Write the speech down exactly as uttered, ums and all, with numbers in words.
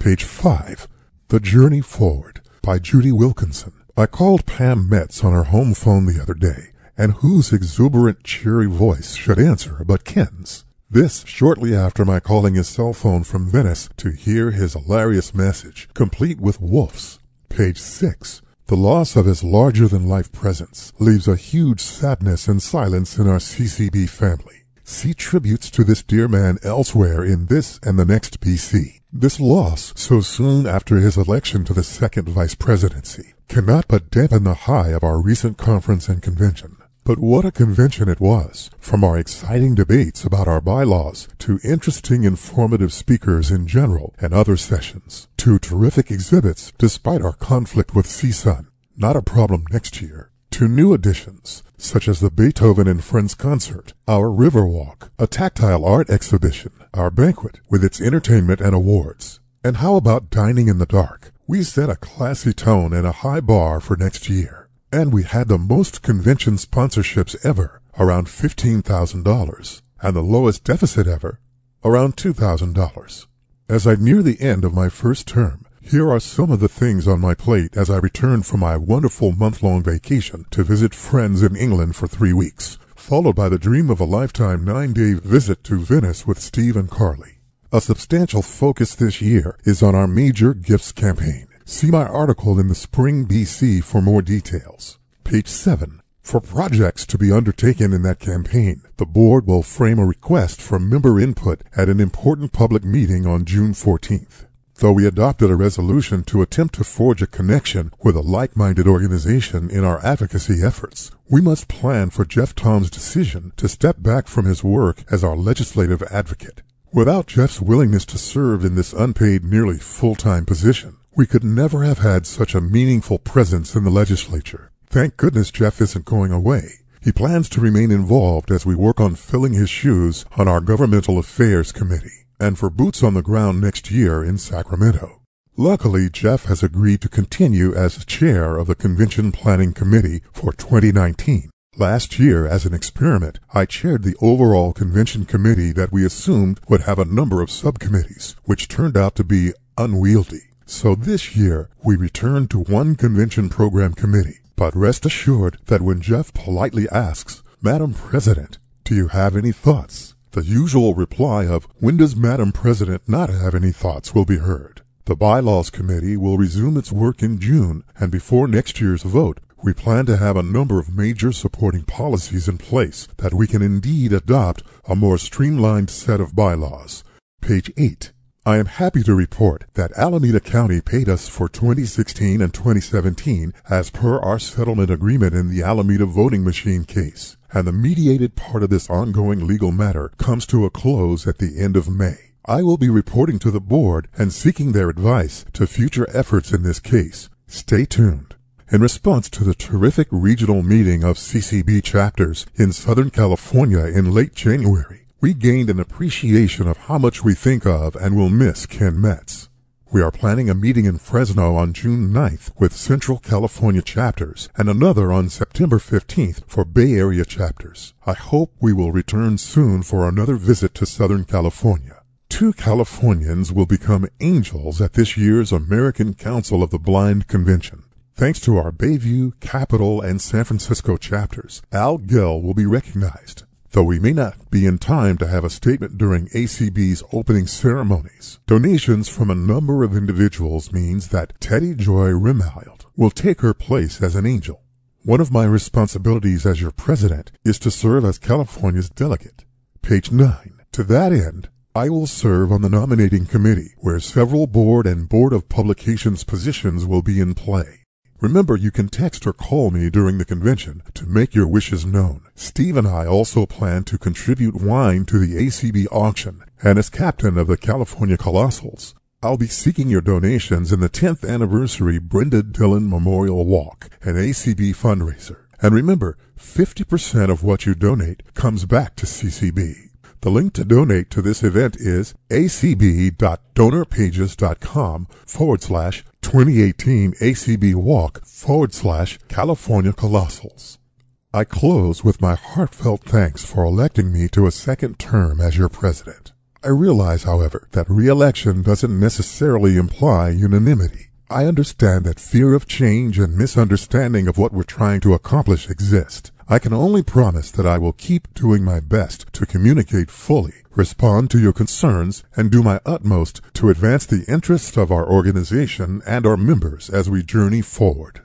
Page five. The Journey Forward by Judy Wilkinson. I called Pam Metz on her home phone the other day, and whose exuberant, cheery voice should answer but Ken's? This shortly after my calling his cell phone from Venice to hear his hilarious message, complete with woofs. Page six. The loss of his larger-than-life presence leaves a huge sadness and silence in our C C B family. See tributes to this dear man elsewhere in this and the next B C. This loss, so soon after his election to the second vice presidency, cannot but dampen the high of our recent conference and convention. But what a convention it was, from our exciting debates about our bylaws to interesting, informative speakers in general and other sessions, to terrific exhibits despite our conflict with C S U N, not a problem next year, to new additions, such as the Beethoven and Friends concert, our Riverwalk, a tactile art exhibition, our banquet with its entertainment and awards. And how about dining in the dark? We set a classy tone and a high bar for next year. And we had the most convention sponsorships ever, around fifteen thousand dollars, and the lowest deficit ever, around two thousand dollars. As I near the end of my first term, here are some of the things on my plate as I return from my wonderful month-long vacation to visit friends in England for three weeks, followed by the dream of a lifetime nine-day visit to Venice with Steve and Carly. A substantial focus this year is on our major gifts campaign. See my article in the Spring B C for more details. Page seven. For projects to be undertaken in that campaign, the board will frame a request for member input at an important public meeting on June fourteenth. Though we adopted a resolution to attempt to forge a connection with a like-minded organization in our advocacy efforts, we must plan for Jeff Tom's decision to step back from his work as our legislative advocate. Without Jeff's willingness to serve in this unpaid, nearly full-time position, we could never have had such a meaningful presence in the legislature. Thank goodness Jeff isn't going away. He plans to remain involved as we work on filling his shoes on our Governmental Affairs Committee, and for boots on the ground next year in Sacramento. Luckily, Jeff has agreed to continue as chair of the Convention Planning Committee for twenty nineteen. Last year, as an experiment, I chaired the overall convention committee that we assumed would have a number of subcommittees, which turned out to be unwieldy. So this year, we returned to one convention program committee. But rest assured that when Jeff politely asks, "Madam President, do you have any thoughts?" the usual reply of, "When does Madam President not have any thoughts?" will be heard. The Bylaws Committee will resume its work in June, and before next year's vote, we plan to have a number of major supporting policies in place that we can indeed adopt a more streamlined set of bylaws. Page eight. I am happy to report that Alameda County paid us for twenty sixteen and twenty seventeen as per our settlement agreement in the Alameda voting machine case, and the mediated part of this ongoing legal matter comes to a close at the end of May. I will be reporting to the board and seeking their advice to future efforts in this case. Stay tuned. In response to the terrific regional meeting of C C B chapters in Southern California in late January, we gained an appreciation of how much we think of and will miss Ken Metz. We are planning a meeting in Fresno on June ninth with Central California chapters and another on September fifteenth for Bay Area chapters. I hope we will return soon for another visit to Southern California. Two Californians will become angels at this year's American Council of the Blind Convention. Thanks to our Bayview, Capitol, and San Francisco chapters, Al Gill will be recognized. Though we may not be in time to have a statement during A C B's opening ceremonies, donations from a number of individuals means that Teddy Joy Rimhild will take her place as an angel. One of my responsibilities as your president is to serve as California's delegate. Page nine. To that end, I will serve on the nominating committee, where several board and board of publications positions will be in play. Remember, you can text or call me during the convention to make your wishes known. Steve and I also plan to contribute wine to the A C B auction, and as captain of the California Colossals, I'll be seeking your donations in the tenth anniversary Brenda Dillon Memorial Walk, an A C B fundraiser. And remember, fifty percent of what you donate comes back to C C B. The link to donate to this event is acb.donorpages.com forward slash 2018 ACB Walk forward slash California Colossals. I close with my heartfelt thanks for electing me to a second term as your president. I realize, however, that re-election doesn't necessarily imply unanimity. I understand that fear of change and misunderstanding of what we're trying to accomplish exist. I can only promise that I will keep doing my best to communicate fully, respond to your concerns, and do my utmost to advance the interests of our organization and our members as we journey forward.